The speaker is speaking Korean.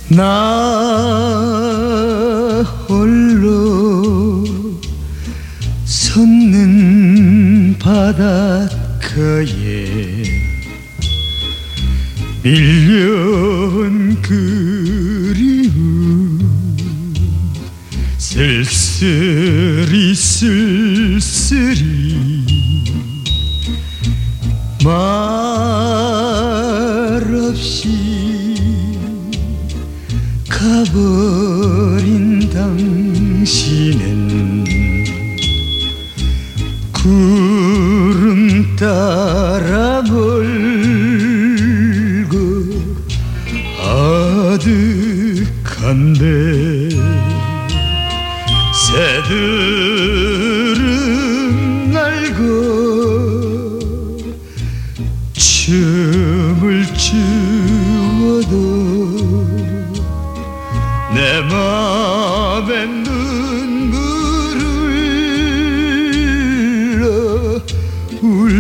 나 홀로 섰는 바닷가에 밀려온 그리움 쓸쓸히 말없이 가버린 당신은 구름 따라 멀고 아득한데 새들은 날고 춤을 추어도 내 맘에 눈물을 흘러